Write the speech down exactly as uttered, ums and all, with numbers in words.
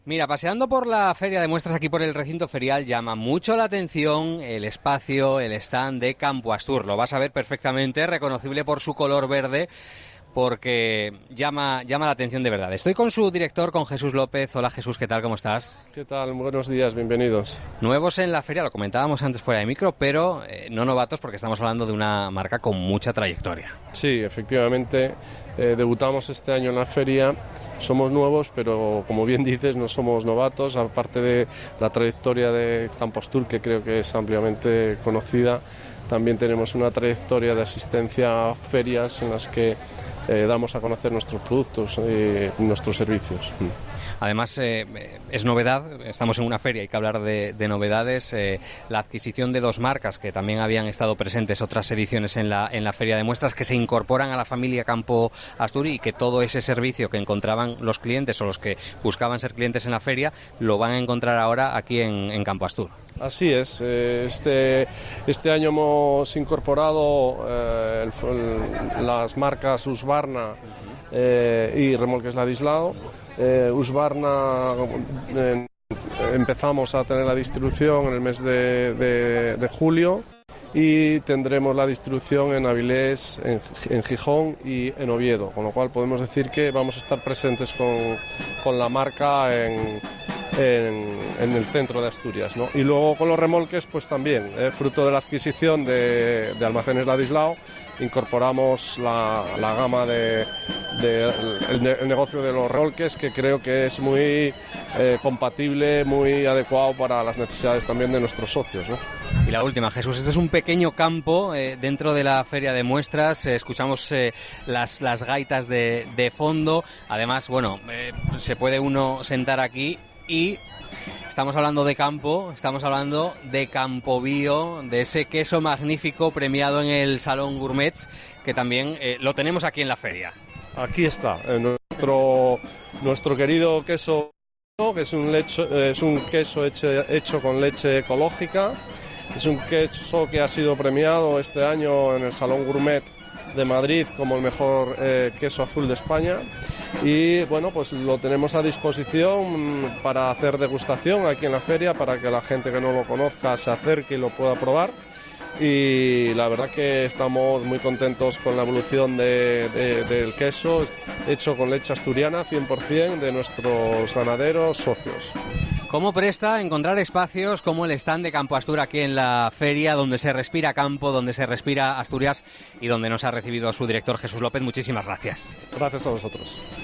Mira, paseando por la feria de muestras aquí por el recinto ferial llama mucho la atención el espacio, el stand de Campo Astur. Lo vas a ver perfectamente, reconocible por su color verde, porque llama, llama la atención de verdad. Estoy con su director, con Jesús López. Hola Jesús, ¿qué tal? ¿Cómo estás? ¿Qué tal? Buenos días, bienvenidos. Nuevos en la feria, lo comentábamos antes fuera de micro, pero eh, no novatos porque estamos hablando de una marca con mucha trayectoria. Sí, efectivamente, eh, debutamos este año en la feria. Somos nuevos, pero como bien dices, no somos novatos. Aparte de la trayectoria de Campo Astur, que creo que es ampliamente conocida, también tenemos una trayectoria de asistencia a ferias en las que eh, damos a conocer nuestros productos y eh, nuestros servicios. Además, eh, es novedad, estamos en una feria, hay que hablar de, de novedades, eh, la adquisición de dos marcas que también habían estado presentes otras ediciones en la, en la feria de muestras, que se incorporan a la familia Campo Astur y que todo ese servicio que encontraban los clientes o los que buscaban ser clientes en la feria lo van a encontrar ahora aquí en, en Campo Astur. Así es, este, este año hemos incorporado eh, el, el, las marcas Husqvarna eh, y Remolques Ladislao. Eh, Husqvarna eh, empezamos a tener la distribución en el mes de, de, de julio y tendremos la distribución en Avilés, en, en Gijón y en Oviedo, con lo cual podemos decir que vamos a estar presentes con, con la marca en, en, en el centro de Asturias, ¿no? Y luego con los remolques pues también, eh, fruto de la adquisición de, de Almacenes Ladislao, incorporamos la, la gama de, de el, el negocio de los remolques, que creo que es muy eh, compatible, muy adecuado para las necesidades también de nuestros socios, ¿no? Y la última, Jesús, este es un pequeño campo eh, dentro de la feria de muestras, eh, escuchamos eh, las, las gaitas de, de fondo, además, bueno, eh, se puede uno sentar aquí y... Estamos hablando de campo, estamos hablando de Campobío, de ese queso magnífico premiado en el Salón Gourmets, que también eh, lo tenemos aquí en la feria. Aquí está, eh, nuestro, nuestro querido queso, que es un, lecho, eh, es un queso hecho, hecho con leche ecológica, es un queso que ha sido premiado este año en el Salón Gourmet de Madrid como el mejor eh, queso azul de España, y bueno, pues lo tenemos a disposición para hacer degustación aquí en la feria, para que la gente que no lo conozca se acerque y lo pueda probar. Y la verdad que estamos muy contentos con la evolución de, de, del queso hecho con leche asturiana cien por ciento de nuestros ganaderos socios. ¿Cómo presta encontrar espacios como el stand de Campo Astur aquí en la feria, donde se respira campo, donde se respira Asturias y donde nos ha recibido su director Jesús López? Muchísimas gracias. Gracias a vosotros.